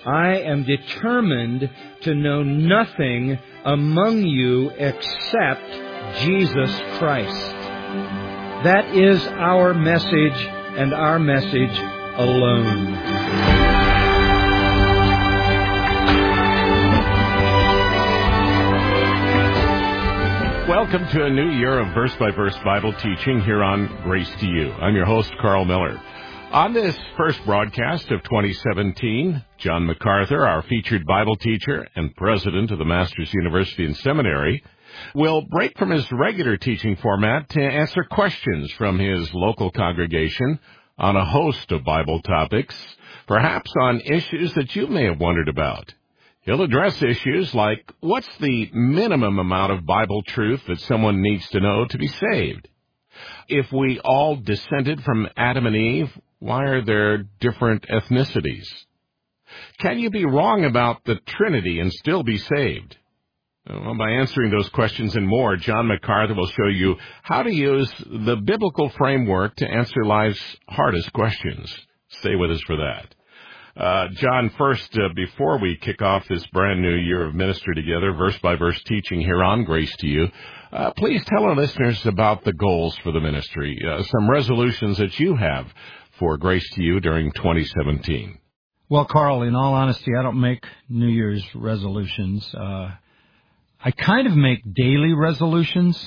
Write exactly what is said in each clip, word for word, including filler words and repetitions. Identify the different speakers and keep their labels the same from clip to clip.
Speaker 1: I am determined to know nothing among you except Jesus Christ. That is our message and our message alone.
Speaker 2: Welcome to a new year of verse-by-verse Bible teaching here on Grace to You. I'm your host, Carl Miller. On this first broadcast of twenty seventeen, John MacArthur, our featured Bible teacher and president of the Masters University and Seminary, will break from his regular teaching format to answer questions from his local congregation on a host of Bible topics, perhaps on issues that you may have wondered about. He'll address issues like, what's the minimum amount of Bible truth that someone needs to know to be saved? If we all descended from Adam and Eve, why are there different ethnicities? Can you be wrong about the Trinity and still be saved? Well, by answering those questions and more, John MacArthur will show you how to use the biblical framework to answer life's hardest questions. Stay with us for that. Uh, John, first, uh, before we kick off this brand new year of ministry together, verse-by-verse teaching here on Grace to You, uh, please tell our listeners about the goals for the ministry, uh, some resolutions that you have for Grace to You during twenty seventeen.
Speaker 3: Well, Carl, in all honesty, I don't make New Year's resolutions. Uh, I kind of make daily resolutions.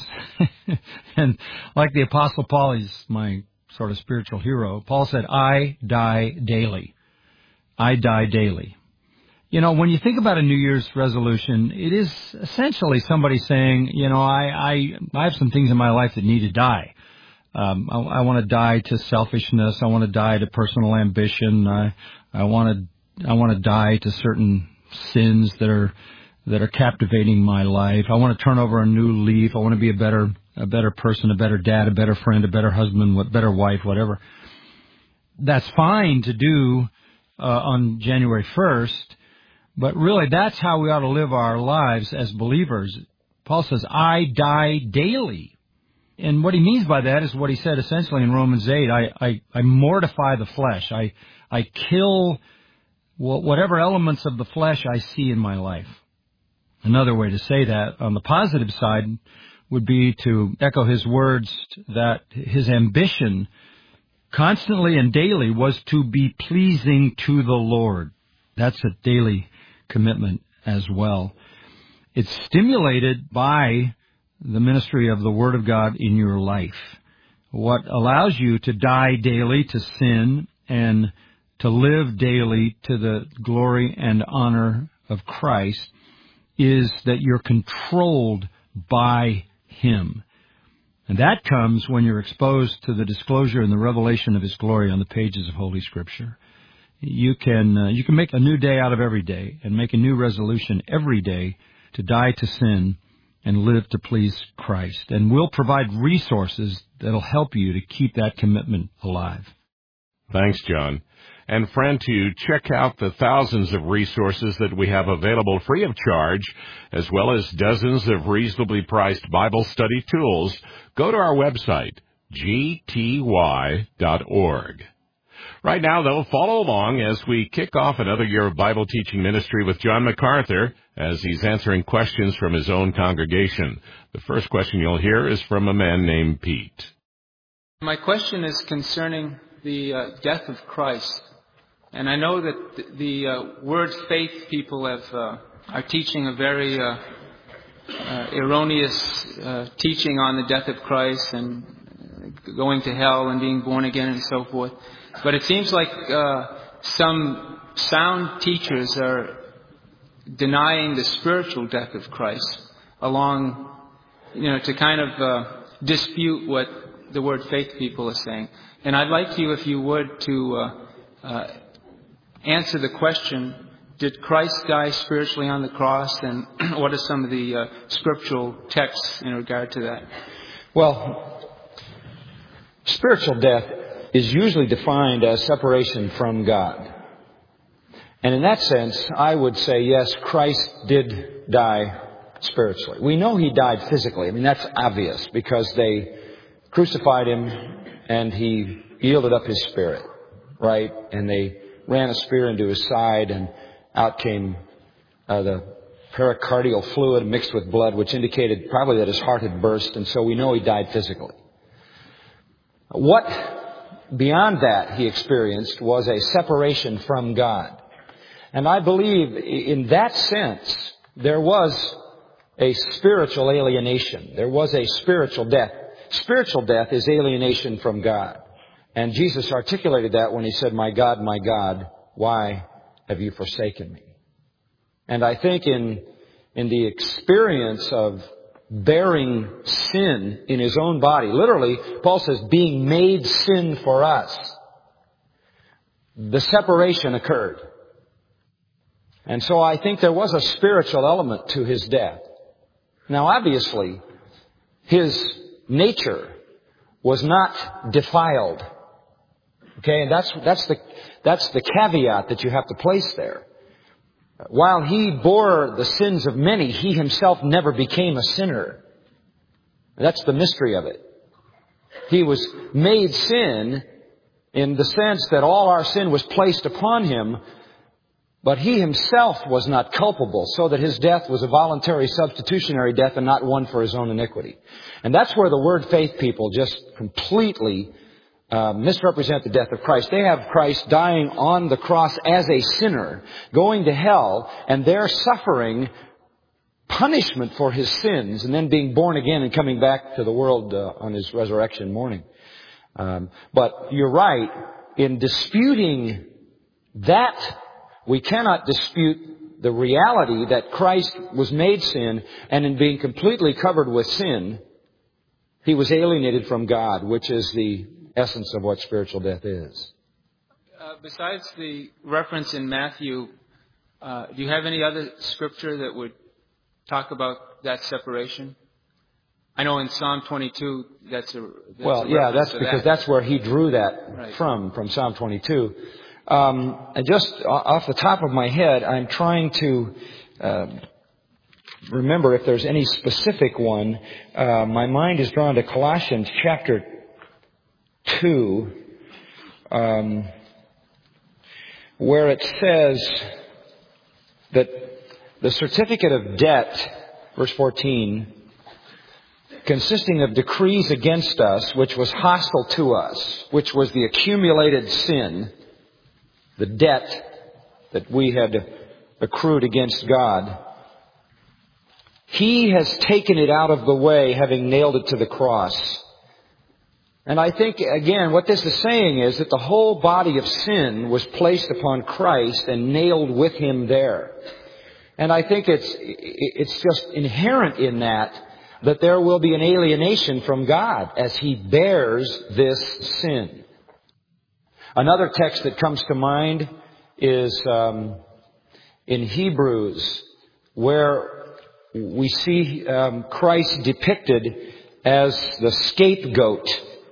Speaker 3: And like the Apostle Paul, he's my sort of spiritual hero. Paul said, I die daily. I die daily. You know, when you think about a New Year's resolution, it is essentially somebody saying, you know, I, I, I have some things in my life that need to die. Um, I, I want to die to selfishness. I want to die to personal ambition. I, I want to, I want to die to certain sins that are, that are captivating my life. I want to turn over a new leaf. I want to be a better, a better person, a better dad, a better friend, a better husband, a better wife, whatever. That's fine to do, uh, on January first, but really that's how we ought to live our lives as believers. Paul says, I die daily. And what he means by that is what he said essentially in Romans eight. I, I, I mortify the flesh. I, I kill whatever elements of the flesh I see in my life. Another way to say that on the positive side would be to echo his words that his ambition constantly and daily was to be pleasing to the Lord. That's a daily commitment as well. It's stimulated by the ministry of the Word of God in your life. What allows you to die daily to sin and to live daily to the glory and honor of Christ is that you're controlled by Him. And that comes when you're exposed to the disclosure and the revelation of His glory on the pages of Holy Scripture. You can uh, you can make a new day out of every day and make a new resolution every day to die to sin and live to please Christ. And we'll provide resources that'll help you to keep that commitment alive.
Speaker 2: Thanks, John. And friend, to check out the thousands of resources that we have available free of charge, as well as dozens of reasonably priced Bible study tools, go to our website, g t y dot org. Right now, though, follow along as we kick off another year of Bible teaching ministry with John MacArthur as he's answering questions from his own congregation. The first question you'll hear is from a man named Pete.
Speaker 4: My question is concerning the uh, death of Christ. And I know that the, the uh, word faith people have uh, are teaching a very uh, uh, erroneous uh, teaching on the death of Christ and going to hell and being born again and so forth. But it seems like uh, some sound teachers are denying the spiritual death of Christ along, you know, to kind of uh, dispute what the word faith people are saying. And I'd like you, if you would, to uh, uh, answer the question, did Christ die spiritually on the cross? And what are some of the uh, scriptural texts in regard to that?
Speaker 5: Well, spiritual death is usually defined as separation from God. And in that sense, I would say, yes, Christ did die spiritually. We know He died physically. I mean, that's obvious because they crucified Him and He yielded up His spirit, right? And they ran a spear into His side, and out came uh, the pericardial fluid mixed with blood, which indicated probably that his heart had burst, and so we know he died physically. What beyond that he experienced was a separation from God. And I believe in that sense there was a spiritual alienation. There was a spiritual death. Spiritual death is alienation from God. And Jesus articulated that when he said, "My God, my God, why have you forsaken me?" And I think in, in the experience of bearing sin in his own body, literally, Paul says, being made sin for us, the separation occurred. And so I think there was a spiritual element to his death. Now, obviously, his nature was not defiled. Okay, and that's, that's the, that's the caveat that you have to place there. While he bore the sins of many, he himself never became a sinner. That's the mystery of it. He was made sin in the sense that all our sin was placed upon him, but he himself was not culpable, so that his death was a voluntary substitutionary death and not one for his own iniquity. And that's where the word faith people just completely Uh, misrepresent the death of Christ. They have Christ dying on the cross as a sinner, going to hell, and they're suffering punishment for his sins, and then being born again and coming back to the world uh, on his resurrection morning. Um, but you're right, in disputing that, we cannot dispute the reality that Christ was made sin, and in being completely covered with sin, he was alienated from God, which is the essence of what spiritual death is.
Speaker 4: Uh, besides the reference in Matthew, uh, do you have any other scripture that would talk about that separation? I know in Psalm twenty-two, that's a that's
Speaker 5: well,
Speaker 4: a
Speaker 5: yeah, that's
Speaker 4: to
Speaker 5: because
Speaker 4: that.
Speaker 5: that's where he drew that
Speaker 4: right.
Speaker 5: from, from Psalm twenty-two. Um, and just off the top of my head, I'm trying to uh, remember if there's any specific one. Uh, my mind is drawn to Colossians chapter two, um, where it says that the certificate of debt, verse fourteen, consisting of decrees against us, which was hostile to us, which was the accumulated sin, the debt that we had accrued against God, he has taken it out of the way, having nailed it to the cross. And I think, again, what this is saying is that the whole body of sin was placed upon Christ and nailed with him there. And I think it's it's just inherent in that, that there will be an alienation from God as he bears this sin. Another text that comes to mind is um, in Hebrews, where we see um, Christ depicted as the scapegoat,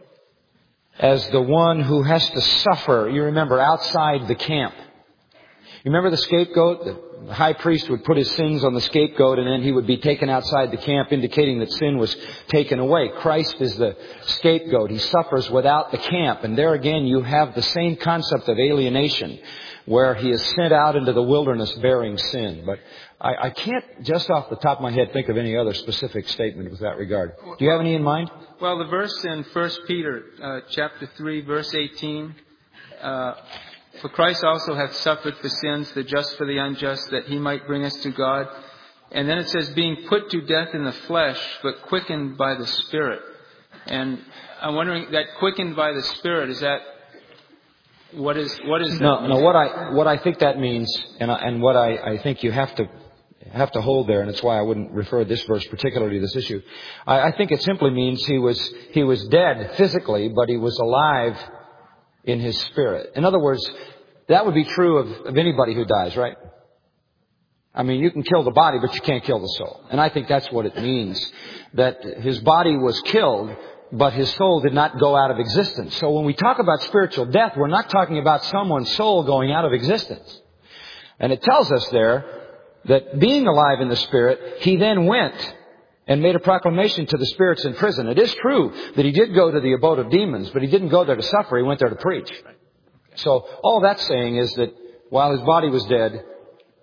Speaker 5: as the one who has to suffer, you remember, outside the camp. You remember the scapegoat? The high priest would put his sins on the scapegoat, and then he would be taken outside the camp, indicating that sin was taken away. Christ is the scapegoat. He suffers without the camp. And there again you have the same concept of alienation, where he is sent out into the wilderness bearing sin. But I, I can't, just off the top of my head, think of any other specific statement with that regard. Do you have any in mind?
Speaker 4: Well, the verse in First Peter uh, chapter three, verse eighteen, uh, for Christ also hath suffered for sins, the just for the unjust, that he might bring us to God. And then it says, being put to death in the flesh, but quickened by the Spirit. And I'm wondering, that quickened by the Spirit, is that, what is, what is that?
Speaker 5: No, no, what I, what I think that means, and, I, and what I, I think you have to, have to hold there, and it's why I wouldn't refer this verse particularly to this issue. I, I think it simply means he was, he was dead physically, but he was alive in his spirit. In other words, that would be true of, of anybody who dies, right? I mean, you can kill the body, but you can't kill the soul. And I think that's what it means. That his body was killed, but his soul did not go out of existence. So when we talk about spiritual death, we're not talking about someone's soul going out of existence. And it tells us there that being alive in the Spirit, he then went and made a proclamation to the spirits in prison. It is true that he did go to the abode of demons, but he didn't go there to suffer. He went there to preach. So all that's saying is that while his body was dead,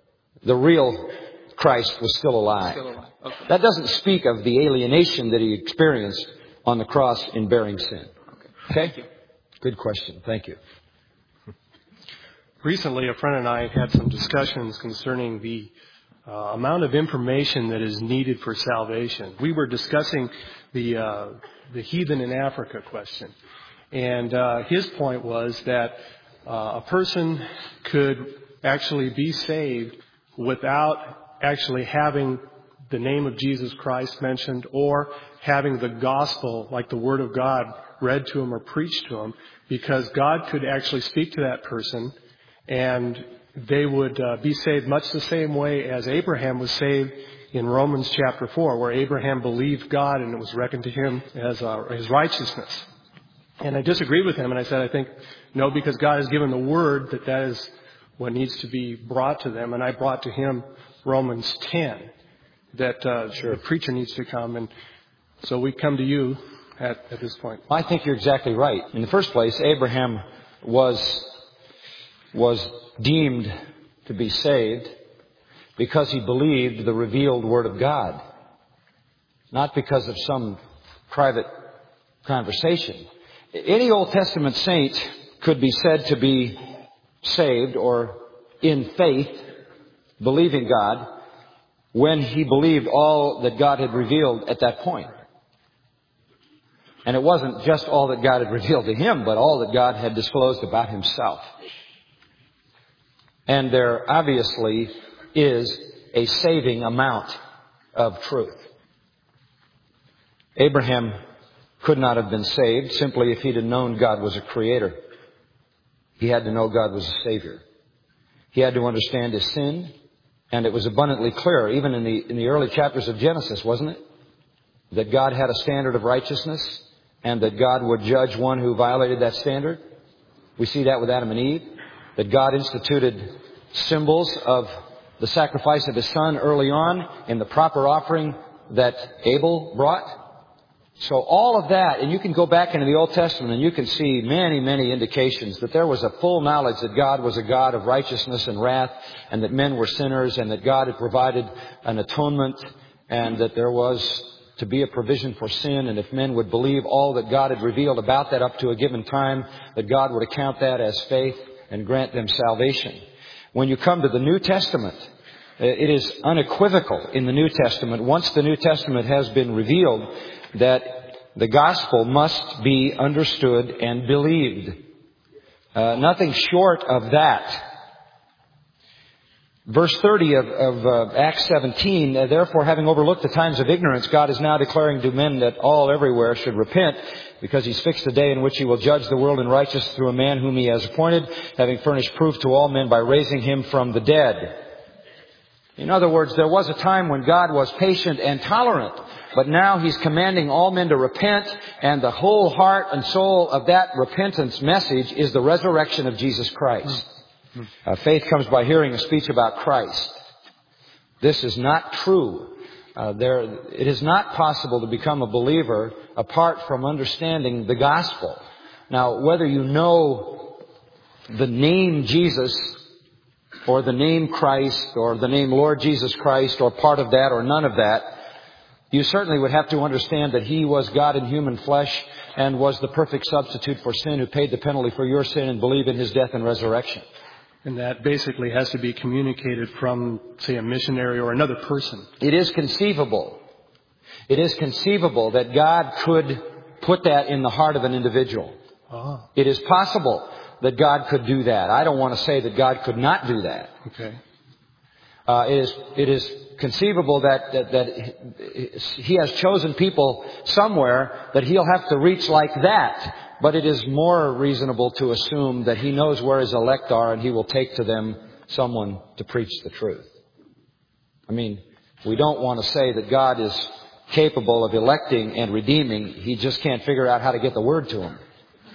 Speaker 5: the real Christ was still alive.
Speaker 4: Still alive. Okay.
Speaker 5: That doesn't speak of the alienation that he experienced on the cross in bearing sin.
Speaker 4: Okay.
Speaker 5: Okay?
Speaker 4: Thank you.
Speaker 5: Good question. Thank you.
Speaker 6: Recently, a friend and I had some discussions concerning the uh, amount of information that is needed for salvation. We were discussing the uh, the heathen in Africa question. And uh, his point was that uh, a person could actually be saved without actually having the name of Jesus Christ mentioned or having the gospel, like the Word of God, read to him or preached to him, because God could actually speak to that person and they would uh, be saved much the same way as Abraham was saved in Romans chapter four, where Abraham believed God and it was reckoned to him as uh, his righteousness. And I disagreed with him, and I said, I think, no, because God has given the word that that is what needs to be brought to them. And I brought to him Romans ten, that uh, sure. the preacher needs to come. And so we come to you at, at this point.
Speaker 5: I think you're exactly right. In the first place, Abraham was was deemed to be saved because he believed the revealed Word of God, not because of some private conversation. Any Old Testament saint could be said to be saved or in faith, believing God, when he believed all that God had revealed at that point. And it wasn't just all that God had revealed to him, but all that God had disclosed about himself. And there obviously is a saving amount of truth. Abraham could not have been saved simply if he'd have known God was a creator. He had to know God was a Savior. He had to understand his sin, and it was abundantly clear, even in the in the early chapters of Genesis, wasn't it? That God had a standard of righteousness, and that God would judge one who violated that standard. We see that with Adam and Eve. That God instituted symbols of the sacrifice of his son early on in the proper offering that Abel brought. So all of that, and you can go back into the Old Testament and you can see many, many indications that there was a full knowledge that God was a God of righteousness and wrath, and that men were sinners, and that God had provided an atonement, and that there was to be a provision for sin, and if men would believe all that God had revealed about that up to a given time, that God would account that as faith and grant them salvation. When you come to the New Testament, it is unequivocal in the New Testament, once the New Testament has been revealed, that the gospel must be understood and believed. Uh, nothing short of that. Verse thirty of, of uh, Acts seventeen, uh, therefore, having overlooked the times of ignorance, God is now declaring to men that all everywhere should repent, because he's fixed the day in which he will judge the world in righteousness through a man whom he has appointed, having furnished proof to all men by raising him from the dead. In other words, there was a time when God was patient and tolerant, but now he's commanding all men to repent, and the whole heart and soul of that repentance message is the resurrection of Jesus Christ. Uh, faith comes by hearing a speech about Christ. This is not true. Uh, there, it is not possible to become a believer apart from understanding the gospel. Now, whether you know the name Jesus, or the name Christ, or the name Lord Jesus Christ, or part of that, or none of that, you certainly would have to understand that he was God in human flesh and was the perfect substitute for sin, who paid the penalty for your sin, and believe in his death and resurrection.
Speaker 6: And that basically has to be communicated from, say, a missionary or another person.
Speaker 5: It is conceivable. It is conceivable that God could put that in the heart of an individual.
Speaker 6: Ah.
Speaker 5: It is possible that God could do that. I don't want to say that God could not do that.
Speaker 6: Okay.
Speaker 5: Uh, it is it is conceivable that, that that he has chosen people somewhere that he'll have to reach like that. But it is more reasonable to assume that he knows where his elect are, and he will take to them someone to preach the truth. I mean, we don't want to say that God is capable of electing and redeeming. He just can't figure out how to get the word to them.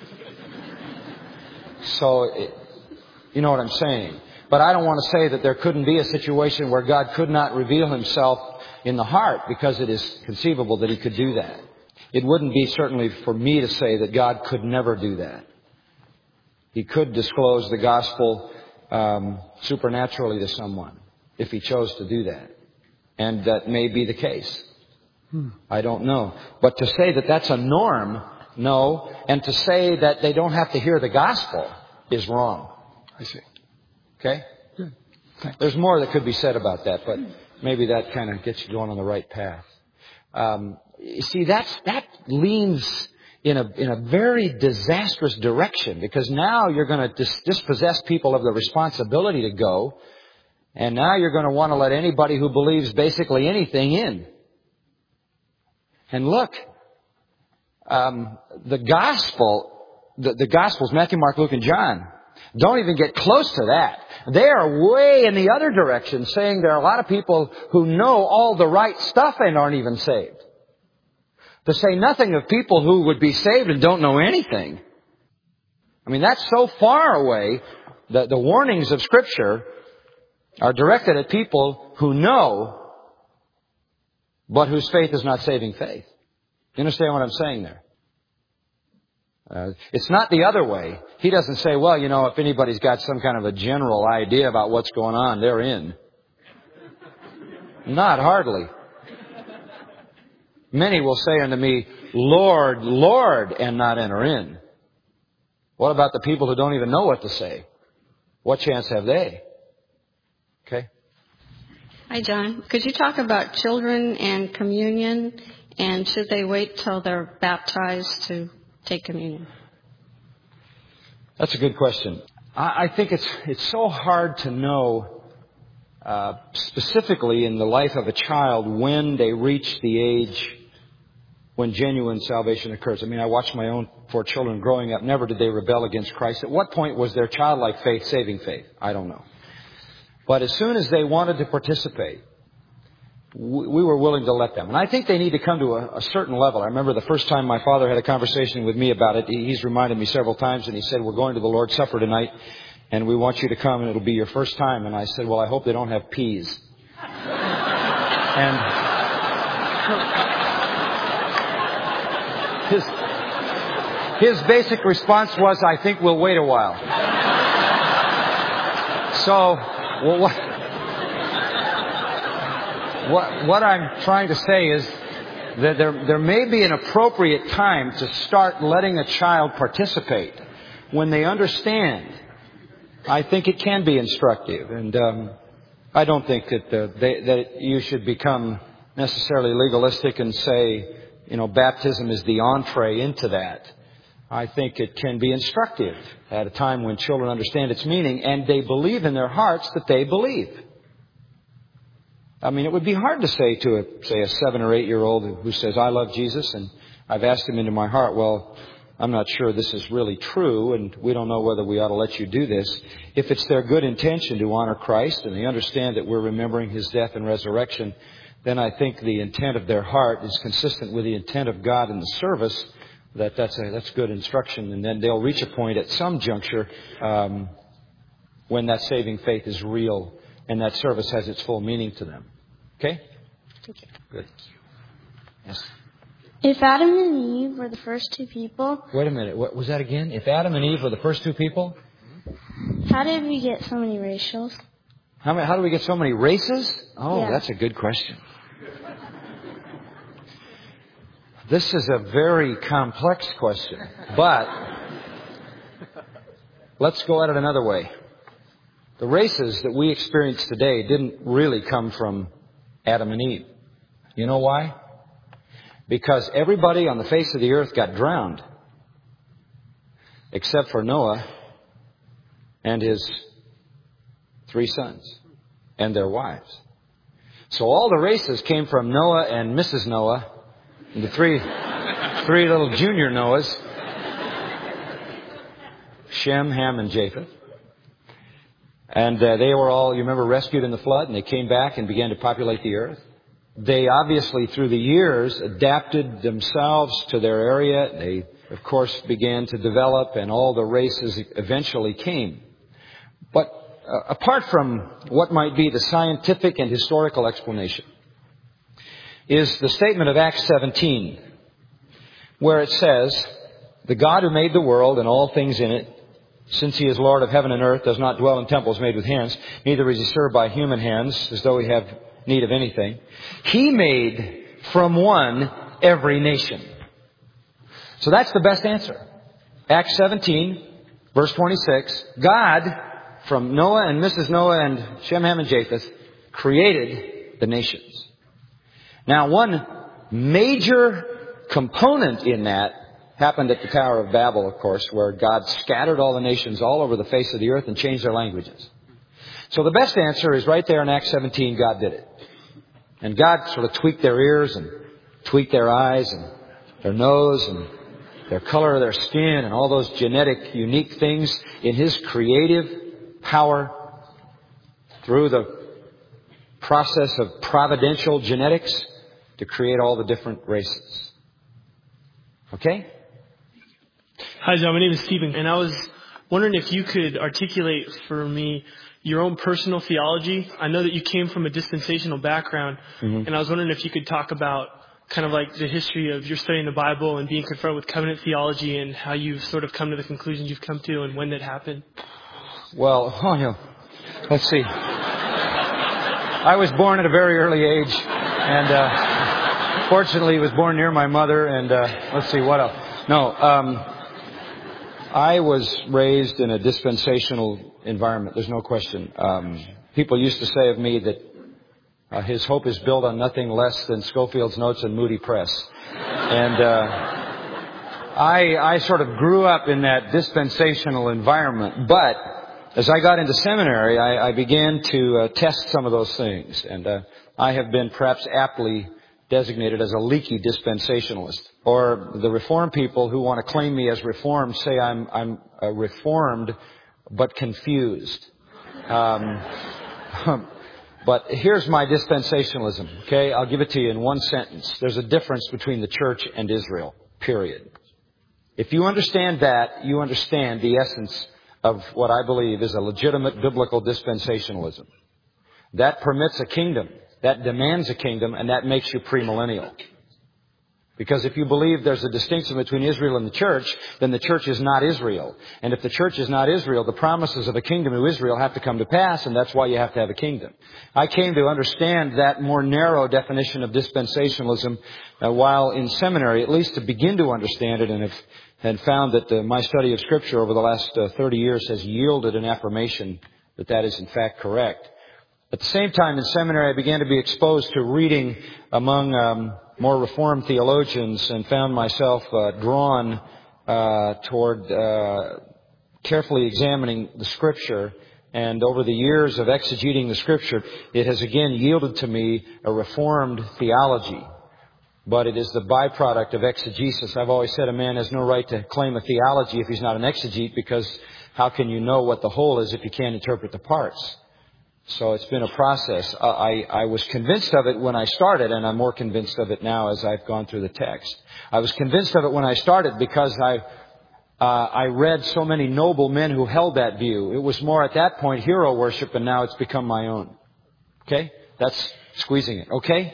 Speaker 5: So, you know what I'm saying. But I don't want to say that there couldn't be a situation where God could not reveal himself in the heart, because it is conceivable that he could do that. It wouldn't be certainly for me to say that God could never do that. He could disclose the gospel um, supernaturally to someone. if He chose to do that. And that may be the case. Hmm. I don't know. But to say that that's a norm, no. And to say that they don't have to hear the gospel is wrong.
Speaker 6: I see.
Speaker 5: Okay?
Speaker 6: Good. Thanks.
Speaker 5: There's more that could be said about that, but maybe that kind of gets you going on the right path. Um, you see, that's, that leans in a, in a very disastrous direction, because now you're going to dis- dispossess people of the responsibility to go, and now you're going to want to let anybody who believes basically anything in. And look, um, the gospel, the, the gospels, Matthew, Mark, Luke, and John, don't even get close to that. They are way in the other direction, saying there are a lot of people who know all the right stuff and aren't even saved. To say nothing of people who would be saved and don't know anything. I mean, that's so far away. The, the warnings of Scripture are directed at people who know, but whose faith is not saving faith. You understand what I'm saying there? Uh, it's not the other way. He doesn't say, well, you know, if anybody's got some kind of a general idea about what's going on, they're in. Not hardly. Many will say unto me, Lord, Lord, and not enter in. What about the people who don't even know what to say? What chance have they? Okay.
Speaker 7: Hi, John. Could you talk about children and communion, and should they wait till they're baptized to take communion?
Speaker 5: That's a good question. I, I think it's it's so hard to know uh, specifically in the life of a child when they reach the age when genuine salvation occurs. I mean, I watched my own four children growing up. Never did they rebel against Christ. At what point was their childlike faith saving faith? I don't know. But as soon as they wanted to participate, we were willing to let them. And I think they need to come to a, a certain level. I remember the first time my father had a conversation with me about it. He's reminded me several times, and he said, we're going to the Lord's Supper tonight, and we want you to come, and it'll be your first time. And I said, well, I hope they don't have peas. And his, his basic response was, I think we'll wait a while. So, well, what... What, what I'm trying to say is that there, there may be an appropriate time to start letting a child participate when they understand. I think it can be instructive, and um, I don't think that uh, they, that you should become necessarily legalistic and say, you know, baptism is the entree into that. I think it can be instructive at a time when children understand its meaning and they believe in their hearts that they believe. I mean, it would be hard to say to, a, say, a seven or eight-year-old who says, I love Jesus and I've asked Him into my heart. Well, I'm not sure this is really true, and we don't know whether we ought to let you do this. If it's their good intention to honor Christ and they understand that we're remembering His death and resurrection, then I think the intent of their heart is consistent with the intent of God in the service, that that's, a, that's good instruction. And then they'll reach a point at some juncture um, when that saving faith is real and that service has its full meaning to them. Okay?
Speaker 7: Thank you.
Speaker 5: Good. Yes.
Speaker 8: If Adam and Eve were the first two people...
Speaker 5: Wait a minute. What was that again? If Adam and Eve were the first two people?
Speaker 8: How did we get so many racials?
Speaker 5: How, many, how do we get so many races? Oh,
Speaker 8: yeah.
Speaker 5: That's a good question. This is a very complex question. But let's go at it another way. The races that we experience today didn't really come from Adam and Eve. You know why? Because everybody on the face of the earth got drowned, except for Noah and his three sons and their wives. So all the races came from Noah and Missus Noah and the three, three little junior Noahs, Shem, Ham, and Japheth. And uh, they were all, you remember, rescued in the flood, and they came back and began to populate the earth. They obviously, through the years, adapted themselves to their area. They, of course, began to develop, and all the races eventually came. But uh, apart from what might be the scientific and historical explanation, is the statement of Acts seventeen, where it says, the God who made the world and all things in it, since he is Lord of heaven and earth, does not dwell in temples made with hands, neither is he served by human hands, as though he have need of anything. He made from one every nation. So that's the best answer. Acts seventeen, verse twenty-six. God, from Noah and Missus Noah and Shem, Ham, and Japheth, created the nations. Now, one major component in that happened at the Tower of Babel, of course, where God scattered all the nations all over the face of the earth and changed their languages. So the best answer is right there in Acts seventeen, God did it. And God sort of tweaked their ears and tweaked their eyes and their nose and their color of their skin and all those genetic, unique things in His creative power through the process of providential genetics to create all the different races. Okay?
Speaker 9: Hi, John. My name is Stephen, and I was wondering if you could articulate for me your own personal theology. I know that you came from a dispensational background, mm-hmm. and I was wondering if you could talk about kind of like the history of your studying the Bible and being confronted with covenant theology and how you've sort of come to the conclusions you've come to and when that happened.
Speaker 5: Well, oh, yeah. Let's see. I was born at a very early age, and uh, fortunately was born near my mother, and uh, let's see, what else? No, um, I was raised in a dispensational environment. There's no question. Um, people used to say of me that uh, his hope is built on nothing less than Schofield's Notes and Moody Press. And uh, I, I sort of grew up in that dispensational environment. But as I got into seminary, I, I began to uh, test some of those things. And uh, I have been perhaps aptly designated as a leaky dispensationalist. Or the Reformed people who want to claim me as Reformed say I'm, I'm uh, Reformed but confused. Um, but here's my dispensationalism, okay? I'll give it to you in one sentence. There's a difference between the church and Israel, period. If you understand that, you understand the essence of what I believe is a legitimate biblical dispensationalism. That permits a kingdom. That demands a kingdom, and that makes you premillennial. Because if you believe there's a distinction between Israel and the church, then the church is not Israel. And if the church is not Israel, the promises of a kingdom to Israel have to come to pass, and that's why you have to have a kingdom. I came to understand that more narrow definition of dispensationalism uh, while in seminary, at least to begin to understand it, and have and found that uh, my study of Scripture over the last uh, thirty years has yielded an affirmation that that is in fact correct. At the same time, in seminary, I began to be exposed to reading among um, more Reformed theologians and found myself uh, drawn uh, toward uh, carefully examining the Scripture. And over the years of exegeting the Scripture, it has again yielded to me a Reformed theology. But it is the byproduct of exegesis. I've always said a man has no right to claim a theology if he's not an exegete, because how can you know what the whole is if you can't interpret the parts? So it's been a process. I, I was convinced of it when I started, and I'm more convinced of it now as I've gone through the text. I was convinced of it when I started because I uh, I read so many noble men who held that view. It was more at that point hero worship, and now it's become my own. Okay? That's squeezing it. Okay?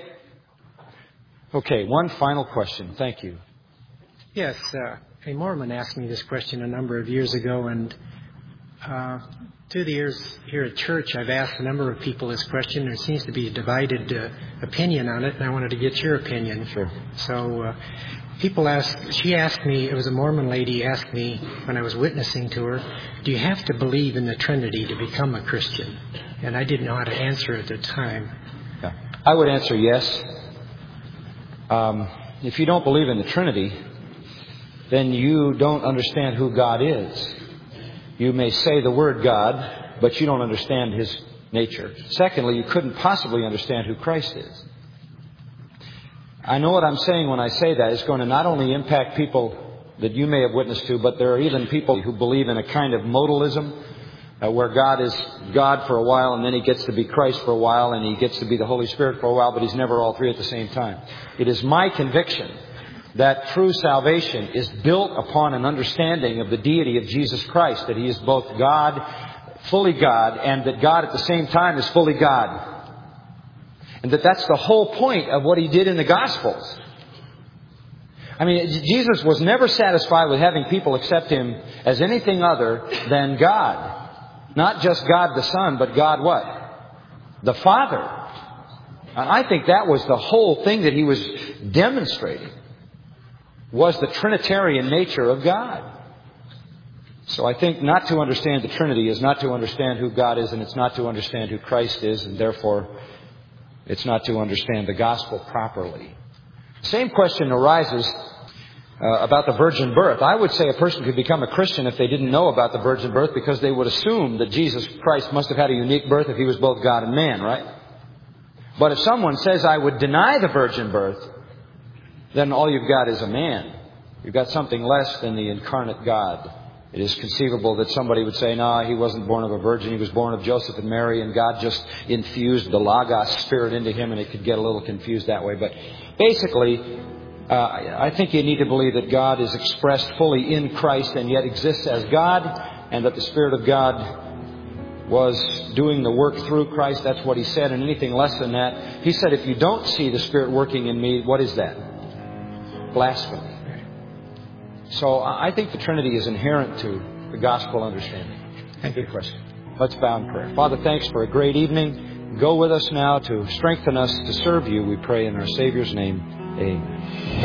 Speaker 5: Okay, one final question. Thank you.
Speaker 10: Yes, uh, a Mormon asked me this question a number of years ago, and uh, through the years here at church, I've asked a number of people this question. There seems to be a divided uh, opinion on it, and I wanted to get your opinion.
Speaker 5: Sure.
Speaker 10: So uh, people asked, she asked me, it was a Mormon lady asked me when I was witnessing to her, do you have to believe in the Trinity to become a Christian? And I didn't know how to answer at the time.
Speaker 5: Yeah. I would answer yes. Um, if you don't believe in the Trinity, then you don't understand who God is. You may say the word God, but you don't understand His nature. Secondly, you couldn't possibly understand who Christ is. I know what I'm saying when I say that. It's going to not only impact people that you may have witnessed to, but there are even people who believe in a kind of modalism, uh, where God is God for a while, and then He gets to be Christ for a while, and He gets to be the Holy Spirit for a while, but He's never all three at the same time. It is my conviction that true salvation is built upon an understanding of the deity of Jesus Christ, that He is both God, fully God, and that God at the same time is fully God. And that that's the whole point of what He did in the Gospels. I mean, Jesus was never satisfied with having people accept Him as anything other than God. Not just God the Son, but God what? The Father. And I think that was the whole thing that He was demonstrating, was the Trinitarian nature of God. So I think not to understand the Trinity is not to understand who God is, and it's not to understand who Christ is, and therefore it's not to understand the gospel properly. Same question arises uh, about the virgin birth. I would say a person could become a Christian if they didn't know about the virgin birth, because they would assume that Jesus Christ must have had a unique birth if He was both God and man, right? But if someone says, I would deny the virgin birth, then all you've got is a man. You've got something less than the incarnate God. It is conceivable that somebody would say, no, He wasn't born of a virgin. He was born of Joseph and Mary, and God just infused the Logos Spirit into Him, and it could get a little confused that way. But basically, uh, I think you need to believe that God is expressed fully in Christ and yet exists as God, and that the Spirit of God was doing the work through Christ. That's what He said, and anything less than that. He said, if you don't see the Spirit working in me, what is that? Blasphemy. So I think the Trinity is inherent to the gospel understanding. Good question. Let's bow in prayer. Father, thanks for a great evening. Go with us now to strengthen us to serve You, we pray in our Savior's name. Amen.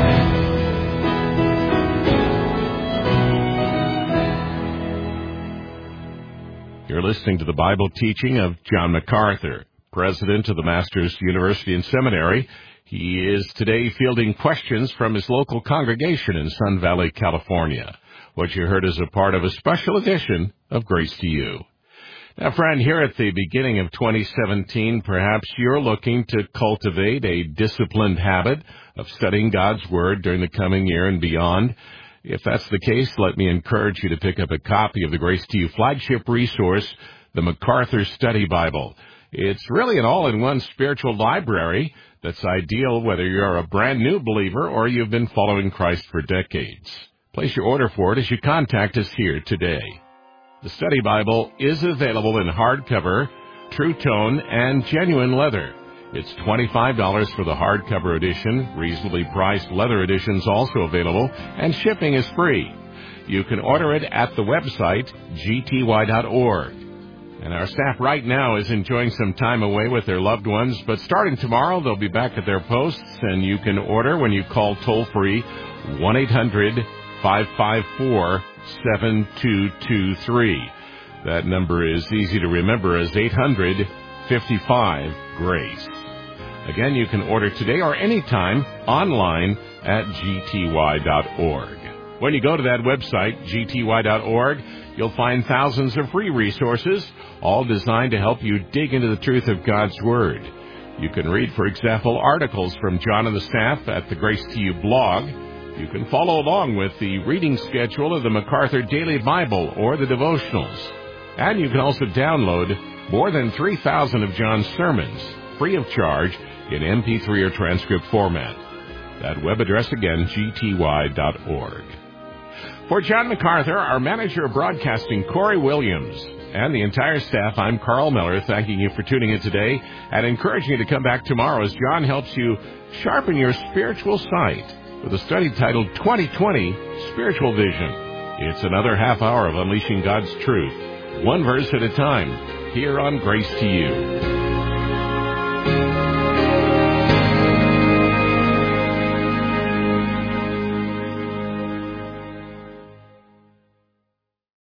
Speaker 2: You're listening to the Bible teaching of John MacArthur, president of the Masters University and Seminary. He is today fielding questions from his local congregation in Sun Valley, California. What you heard is a part of a special edition of Grace to You. Now, friend, here at the beginning of twenty seventeen, perhaps you're looking to cultivate a disciplined habit of studying God's Word during the coming year and beyond. If that's the case, let me encourage you to pick up a copy of the Grace to You flagship resource, the MacArthur Study Bible. It's really an all-in-one spiritual library that's ideal whether you're a brand new believer or you've been following Christ for decades. Place your order for it as you contact us here today. The Study Bible is available in hardcover, true tone, and genuine leather. It's twenty-five dollars for the hardcover edition, reasonably priced leather editions also available, and shipping is free. You can order it at the website, g t y dot org. And our staff right now is enjoying some time away with their loved ones, but starting tomorrow, they'll be back at their posts, and you can order when you call toll-free one eight hundred five five four seven two two three. That number is easy to remember as eight hundred fifty-five GRACE. Again, you can order today or anytime online at g t y dot org. When you go to that website, g t y dot org, you'll find thousands of free resources, all designed to help you dig into the truth of God's Word. You can read, for example, articles from John and the staff at the Grace to You blog. You can follow along with the reading schedule of the MacArthur Daily Bible or the devotionals. And you can also download more than three thousand of John's sermons, free of charge, in M P three or transcript format. That web address again, g t y dot org. For John MacArthur, our manager of broadcasting, Corey Williams, and the entire staff, I'm Carl Miller, thanking you for tuning in today and encouraging you to come back tomorrow as John helps you sharpen your spiritual sight with a study titled twenty twenty Spiritual Vision. It's another half hour of unleashing God's truth, one verse at a time, here on Grace to You.